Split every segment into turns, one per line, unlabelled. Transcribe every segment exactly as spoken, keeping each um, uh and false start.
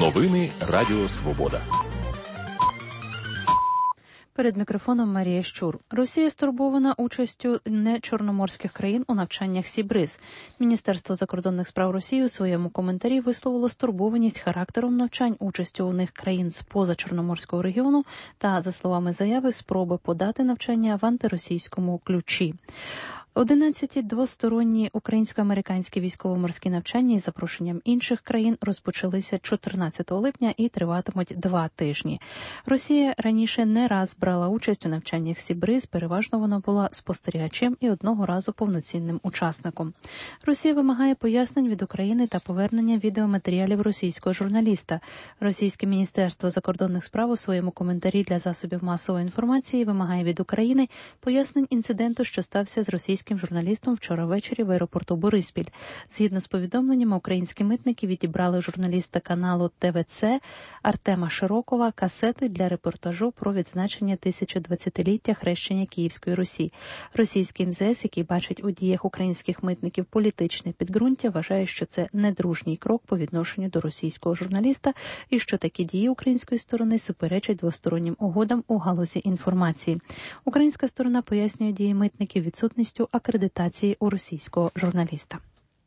Новини Радіо Свобода.
Перед мікрофоном Марія Щур. Росія стурбована участю нечорноморських країн у навчаннях Сі-Бриз. Міністерство закордонних справ Росії у своєму коментарі висловило стурбованість характером навчань участю у них країн з поза Чорноморського регіону та, за словами заяви, спроби подати навчання в антиросійському ключі. Одинадцяті двосторонні українсько-американські військово-морські навчання із запрошенням інших країн розпочалися чотирнадцятого липня і триватимуть два тижні. Росія раніше не раз брала участь у навчаннях Сі-Бриз, переважно вона була спостерігачем і одного разу повноцінним учасником. Росія вимагає пояснень від України та повернення відеоматеріалів російського журналіста. Російське міністерство закордонних справ у своєму коментарі для засобів масової інформації вимагає від України пояснень інциденту, що стався з російським журналістом вчора ввечері в аеропорту Бориспіль. Згідно з повідомленнями, українські митники відібрали журналіста каналу Те Ве Це Артема Широкова касети для репортажу про відзначення тисячодвадцятиліття хрещення Київської Русі. Російський ем зе ес, який бачить у діях українських митників політичне підґрунтя, вважає, що це недружній крок по відношенню до російського журналіста і що такі дії української сторони суперечать двостороннім угодам у галузі інформації. Українська сторона пояснює дії митників відсутністю акредитації у російського журналіста.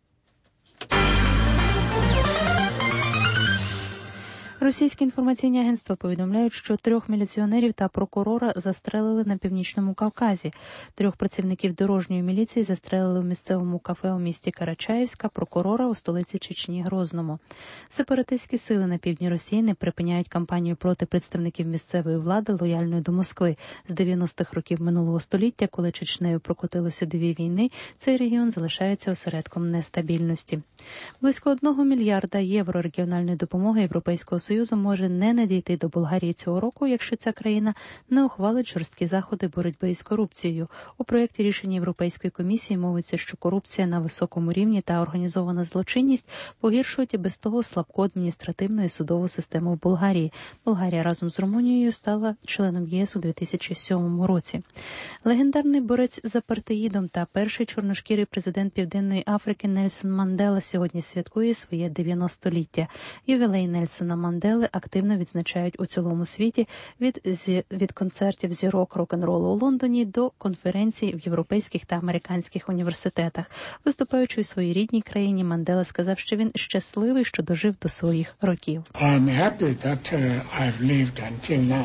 Російські інформаційні агентства повідомляють, що трьох міліціонерів та прокурора застрелили на Північному Кавказі. Трьох працівників дорожньої міліції застрелили в місцевому кафе у місті Карачаївська, прокурора у столиці Чечні Грозному. Сепаратистські сили на півдні Росії не припиняють кампанію проти представників місцевої влади, лояльної до Москви. З дев'яностих років минулого століття, коли Чечнею прокотилося дві війни, цей регіон залишається осередком нестабільності. Близько одного мільярда євро регіональної допомоги Європейського Союзу може не надійти до Болгарії цього року, якщо ця країна не ухвалить жорсткі заходи боротьби із корупцією. У проєкті рішення Європейської комісії мовиться, що корупція на високому рівні та організована злочинність погіршують і без того слабку адміністративну і судову систему в Болгарії. Болгарія разом з Румунією стала членом Є С у дві тисячі сьомому році. Легендарний борець з апартеїдом та перший чорношкірий президент Південної Африки Нельсон Мандела сьогодні святкує своє дев'яностоліття. Ювілей Нельсона Мандели активно відзначають у цілому світі від, від концертів зірок рок-н-ролу у Лондоні до конференцій в європейських та американських університетах. Виступаючи у своїй рідній країні, Мандела сказав, що він щасливий, що дожив до своїх років.
I'm happy that, uh, I've lived until now.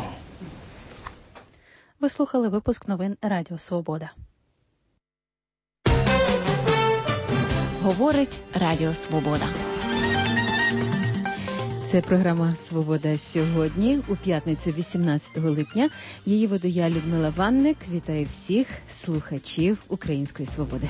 Ви слухали випуск новин Радіо Свобода.
Говорить Радіо Свобода. Це програма «Свобода сьогодні» у п'ятницю вісімнадцятого липня. Її веду я, Людмила Ванник. Вітаю всіх слухачів Української Свободи.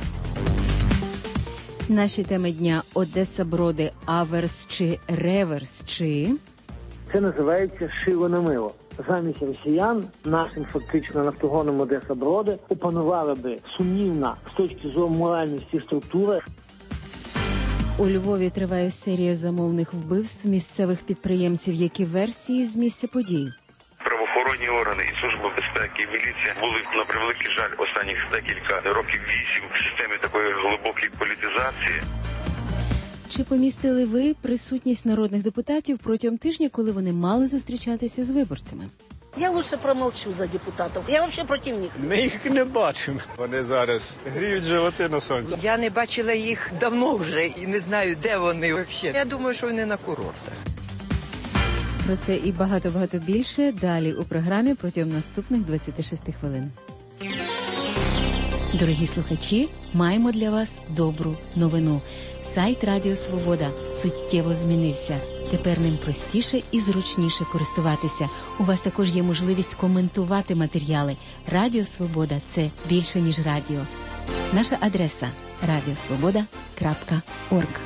Наші теми дня – Одеса-Броди, аверс чи реверс чи...
Це називається «шило на мило». Замість росіян нашим фактично нафтогоном Одеса-Броди опанували би сумнівна з точки зору моральності структура.
У Львові триває серія замовних вбивств місцевих підприємців. Які версії з місця подій?
Правоохоронні органи і Служба безпеки, і міліція були, на превеликий жаль, останніх декілька років вісім в системі такої глибокої політизації.
Чи помістили ви присутність народних депутатів протягом тижня, коли вони мали зустрічатися з виборцями?
Я лучше промолчу за депутатів. Я взагалі проти них.
Ми їх не бачимо. Вони зараз гріють животи на сонці.
Я не бачила їх давно вже і не знаю, де вони взагалі. Я думаю, що вони на курортах.
Про це і багато-багато більше далі у програмі протягом наступних двадцяти шести хвилин. Дорогі слухачі, маємо для вас добру новину. Сайт Радіо Свобода суттєво змінився. Тепер ним простіше і зручніше користуватися. У вас також є можливість коментувати матеріали. Радіо Свобода – це більше, ніж радіо. Наша адреса – радіосвобода крапка орг.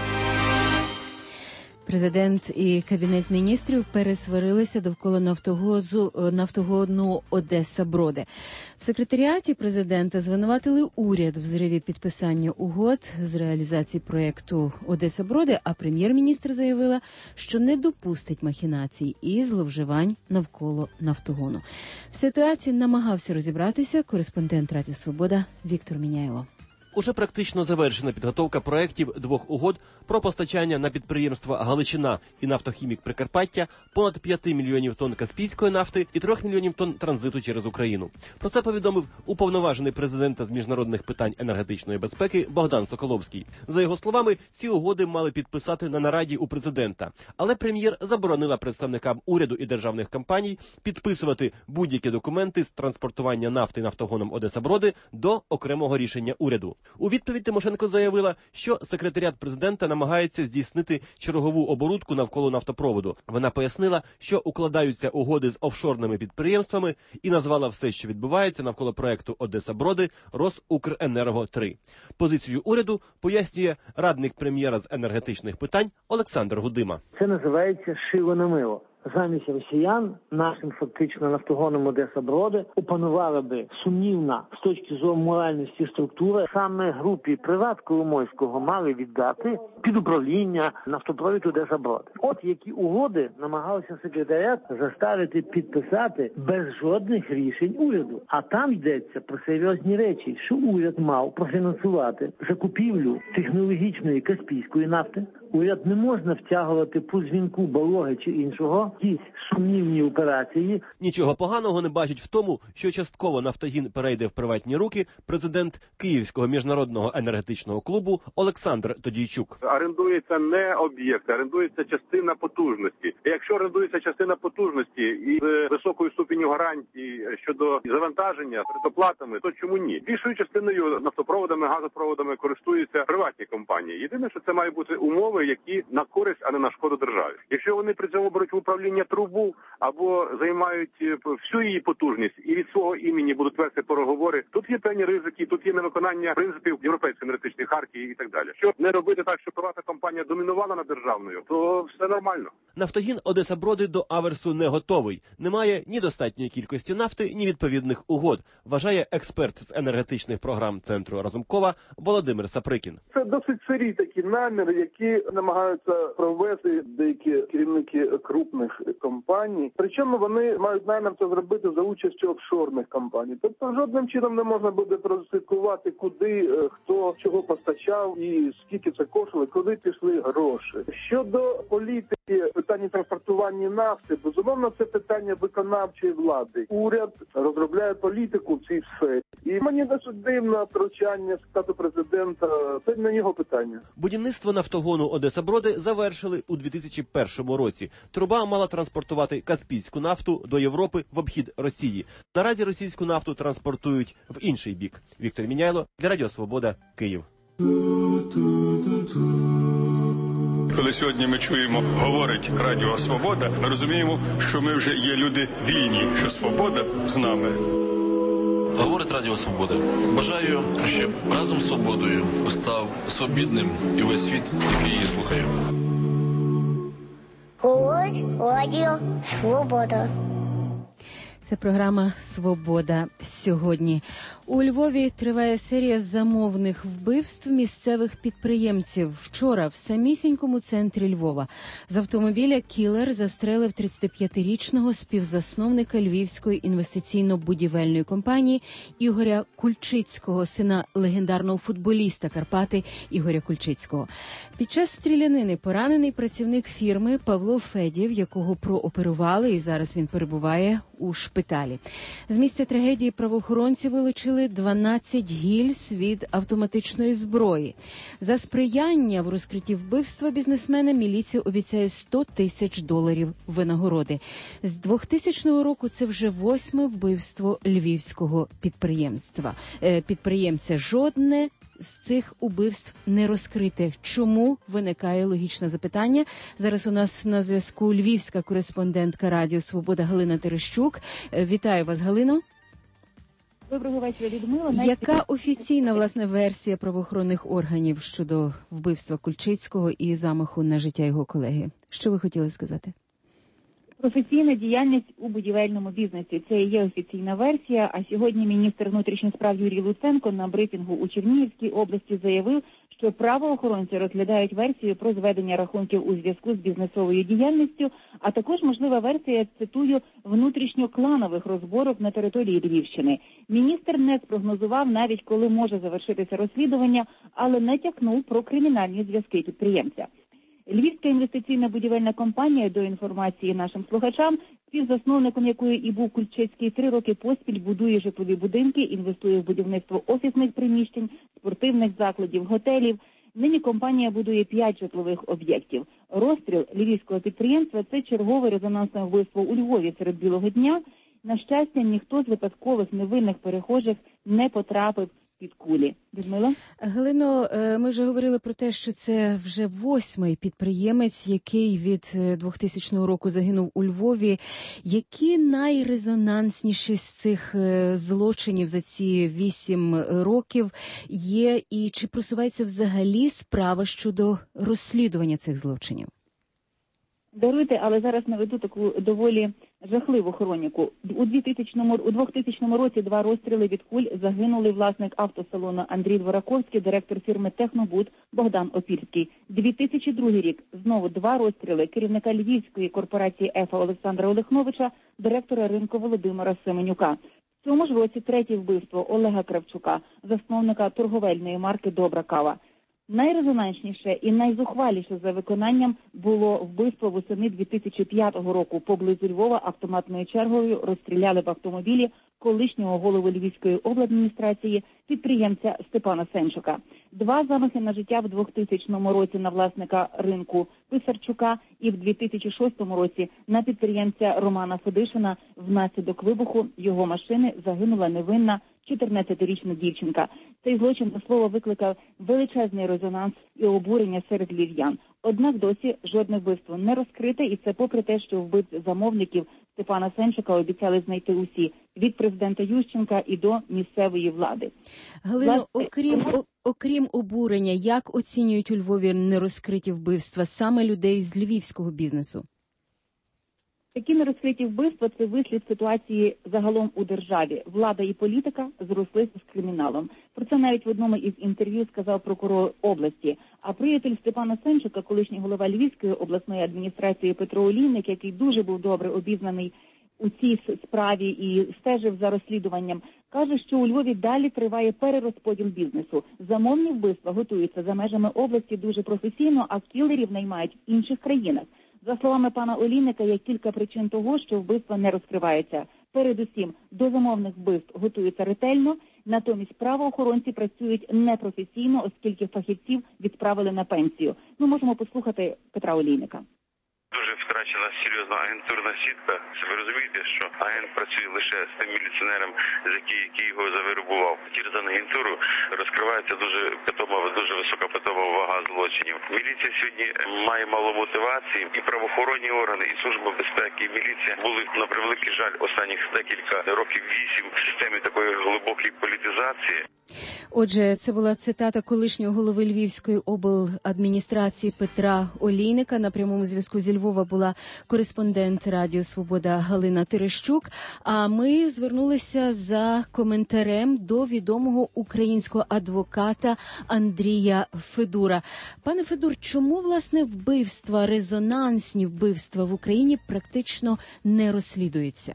Президент і Кабінет міністрів пересварилися довкола нафтогазу, нафтогону Одеса-Броди. В секретаріаті президента звинуватили уряд в зриві підписання угод з реалізації проєкту Одеса-Броди, а прем'єр-міністр заявила, що не допустить махінацій і зловживань навколо нафтогону. В ситуації намагався розібратися кореспондент Радіо Свобода Віктор Міняйло.
Уже практично завершена підготовка проєктів двох угод про постачання на підприємства «Галичина» і «Нафтохімік Прикарпаття» понад п'яти мільйонів тонн каспійської нафти і трьох мільйонів тонн транзиту через Україну. Про це повідомив уповноважений президента з міжнародних питань енергетичної безпеки Богдан Соколовський. За його словами, ці угоди мали підписати на нараді у президента. Але прем'єр заборонила представникам уряду і державних компаній підписувати будь-які документи з транспортування нафти нафтогоном Одеса-Броди до окремого рішення уряду. У відповідь Тимошенко заявила, що секретаріат президента намагається здійснити чергову оборудку навколо нафтопроводу. Вона пояснила, що укладаються угоди з офшорними підприємствами і назвала все, що відбувається навколо проекту Одеса-Броди Росукренерго три. Позицію уряду пояснює радник прем'єра з енергетичних питань Олександр Гудима.
Це називається шило на мило. Замість росіян нашим фактично нафтогоном Одеса-Броди опанувала би сумнівна з точки зору моральності структура. Саме групі «Приват» Коломойського мали віддати під управління нафтопровід Одеса-Броди. От які угоди намагалися секретаріат заставити підписати без жодних рішень уряду. А там йдеться про серйозні речі, що уряд мав профінансувати закупівлю технологічної каспійської нафти. Уряд не можна втягувати по дзвінку Балоги чи іншого якісь сумнівні операції.
Нічого поганого не бачить в тому, що частково «Нафтогін» перейде в приватні руки президент Київського міжнародного енергетичного клубу Олександр Тодійчук.
Орендується не об'єкт, орендується частина потужності. І якщо орендується частина потужності і з високою ступеню гарантії щодо завантаження предоплатами, то чому ні? Більшою частиною нафтопроводами, газопроводами користуються приватні компанії. Єдине, що це має бути умови, які на користь, а не на шкоду державі. Якщо вони при цьому беруть в управління трубу або займають всю її потужність і від свого імені будуть вести переговори, тут є певні ризики, тут є невиконання принципів Європейської енергетичної хартії і так далі. Щоб не робити так, щоб приватна компанія домінувала над державною, то все нормально.
Нафтогін Одеса-Броди до аверсу не готовий. Немає ні достатньої кількості нафти, ні відповідних угод, вважає експерт з енергетичних програм Центру Разумкова Володимир Саприкін.
Це досить сирі такі наміри, які намагаються провести деякі керівники крупних компаній. Причому вони мають намір це зробити за участю офшорних компаній. Тобто жодним чином не можна буде прослідкувати, куди, хто чого постачав і скільки це коштувало, куди пішли гроші. Щодо політики, питання транспортування нафти, безумовно, це питання виконавчої влади. Уряд розробляє політику в цій сфері. І мені досить дивно втручання штату президента. Це не його питання.
Будівництво нафтогону Одеса-Броди завершили у дві тисячі першому році. Труба мала транспортувати каспійську нафту до Європи в обхід Росії. Наразі російську нафту транспортують в інший бік. Віктор Міняйло для Радіо Свобода, Київ.
Коли сьогодні ми чуємо, говорить Радіо Свобода, ми розуміємо, що ми вже є люди вільні, що свобода з нами.
Говорить Радіо Свобода. Бажаю, щоб разом з свободою став свобідним і весь світ, який її слухає.
Говорить Радіо Свобода.
Це програма «Свобода сьогодні». У Львові триває серія замовних вбивств місцевих підприємців. Вчора в самісінькому центрі Львова з автомобіля кілер застрелив тридцятип'ятирічного співзасновника Львівської інвестиційно-будівельної компанії Ігоря Кульчицького, сина легендарного футболіста Карпати Ігоря Кульчицького. Під час стрілянини поранений працівник фірми Павло Федів, якого прооперували, і зараз він перебуває у шпиталі. З місця трагедії правоохоронці вилучили дванадцять гільз від автоматичної зброї. За сприяння в розкритті вбивства бізнесмена міліція обіцяє сто тисяч доларів винагороди. З двохтисячного року це вже восьме вбивство львівського підприємства. Е, підприємця жодне з цих убивств не розкрите. Чому? Виникає логічне запитання. Зараз у нас на зв'язку львівська кореспондентка Радіо Свобода Галина Терещук. Вітаю вас, Галино.
Доброго вечора, Людмила.
Яка офіційна, власне, версія правоохоронних органів щодо вбивства Кульчицького і замаху на життя його колеги? Що ви хотіли сказати?
Професійна діяльність у будівельному бізнесі – це і є офіційна версія, а сьогодні міністр внутрішніх справ Юрій Луценко на брифінгу у Чернігівській області заявив, що правоохоронці розглядають версію про зведення рахунків у зв'язку з бізнесовою діяльністю, а також можлива версія, цитую, внутрішньокланових розборок на території Львівщини. Міністр не спрогнозував навіть, коли може завершитися розслідування, але натякнув про кримінальні зв'язки підприємця. Львівська інвестиційна будівельна компанія, до інформації нашим слухачам, співзасновником якої і був Кульчицький, три роки поспіль будує житлові будинки, інвестує в будівництво офісних приміщень, спортивних закладів, готелів. Нині компанія будує п'ять житлових об'єктів. Розстріл львівського підприємства – це чергове резонансне вбивство у Львові серед білого дня. На щастя, ніхто з випадкових невинних перехожих не потрапив під кулі. Людмила?
Галино, ми вже говорили про те, що це вже восьмий підприємець, який від двохтисячного року загинув у Львові. Які найрезонансніші з цих злочинів за ці вісім років є, і чи просувається взагалі справа щодо розслідування цих злочинів?
Даруйте, але зараз наведу таку доволі жахливу хроніку. У двохтисячному році два розстріли від куль загинули власник автосалону Андрій Двораковський, директор фірми «Технобуд» Богдан Опільський. дві тисячі другий рік. Знову два розстріли керівника львівської корпорації «Ефа» Олександра Олехновича, директора ринку Володимира Семенюка. В цьому ж році третє вбивство Олега Кравчука, засновника торговельної марки «Добра кава». Найрезонансніше і найзухваліше за виконанням було вбивство восени дві тисячі п'ятого року. Поблизу Львова автоматною чергою розстріляли в автомобілі колишнього голови Львівської обладміністрації підприємця Степана Сенчука. Два замахи на життя в двохтисячному році на власника ринку Писарчука і в дві тисячі шостому році на підприємця Романа Федишина. Внаслідок вибуху його машини загинула невинна чотирнадцятирічна дівчинка. Цей злочин, до слова, викликав величезний резонанс і обурення серед львів'ян. Однак досі жодне вбивство не розкрите, і це попри те, що вбивць замовників Степана Сенчука обіцяли знайти усі, від президента Ющенка і до місцевої влади.
Галино,
Власне,
окрім,
тому...
окрім обурення, як оцінюють у Львові нерозкриті вбивства саме людей з львівського бізнесу?
Такі нерозкриті вбивства – це вислід ситуації загалом у державі. Влада і політика зрослися з криміналом. Про це навіть в одному із інтерв'ю сказав прокурор області. А приятель Степана Сенчука, колишній голова Львівської обласної адміністрації Петро Олійник, який дуже був добре обізнаний у цій справі і стежив за розслідуванням, каже, що у Львові далі триває перерозподіл бізнесу. Замовні вбивства готуються за межами області дуже професійно, а кілерів наймають в інших країнах. За словами пана Олійника, є кілька причин того, що вбивства не розкриваються. Передусім, до замовних вбивств готуються ретельно, натомість правоохоронці працюють непрофесійно, оскільки фахівців відправили на пенсію. Ми можемо послухати Петра Олійника.
Дуже втрачена серйозна агентурна сітка. Ви розумієте, що агент працює лише з тим міліціонером, з який, який його завербував. Через агентуру розкривається дуже питома, дуже висока питома вага злочинів. Міліція сьогодні має мало мотивації, і правоохоронні органи, і Служба безпеки, і міліція були, на превеликий жаль, останніх декілька років вісім в системі такої глибокої політизації.
Отже, це була цитата колишнього голови Львівської обладміністрації Петра Олійника. На прямому зв'язку зі Львова була кореспондент Радіо Свобода Галина Терещук. А ми звернулися за коментарем до відомого українського адвоката Андрія Федура. Пане Федур, чому, власне, вбивства, резонансні вбивства в Україні практично не розслідуються?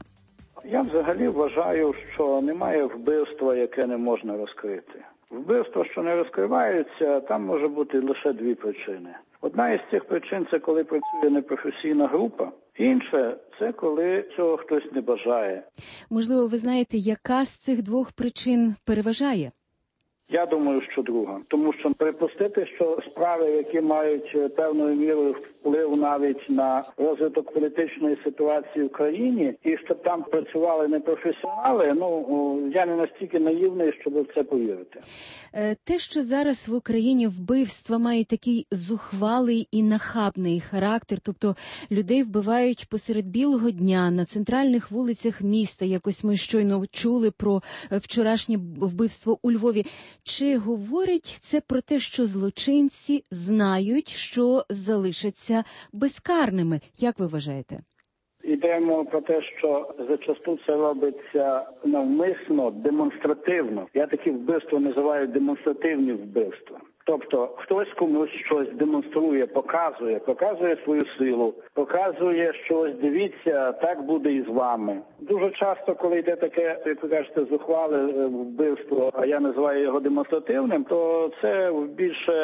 Я взагалі вважаю, що немає вбивства, яке не можна розкрити. Вбивства, що не розкриваються, там може бути лише дві причини. Одна із цих причин – це коли працює непрофесійна група. Інше – це коли цього хтось не бажає.
Можливо, ви знаєте, яка з цих двох причин переважає?
Я думаю, що друга. Тому що припустити, що справи, які мають певною мірою вплив навіть на розвиток політичної ситуації в країні, і щоб там працювали непрофесіонали, ну, я не настільки наївний, щоб в це повірити.
Те, що зараз в Україні вбивства мають такий зухвалий і нахабний характер, тобто людей вбивають посеред білого дня на центральних вулицях міста, якось ми щойно чули про вчорашнє вбивство у Львові. Чи говорить це про те, що злочинці знають, що залишаться безкарними? Як ви вважаєте?
Йдемо про те, що зачасту це робиться навмисно, демонстративно. Я такі вбивства називаю демонстративні вбивства. Тобто хтось комусь щось демонструє, показує, показує свою силу, показує, що ось дивіться, так буде і з вами. Дуже часто, коли йде таке, як ви кажете, зухвале вбивство, а я називаю його демонстративним, то це більше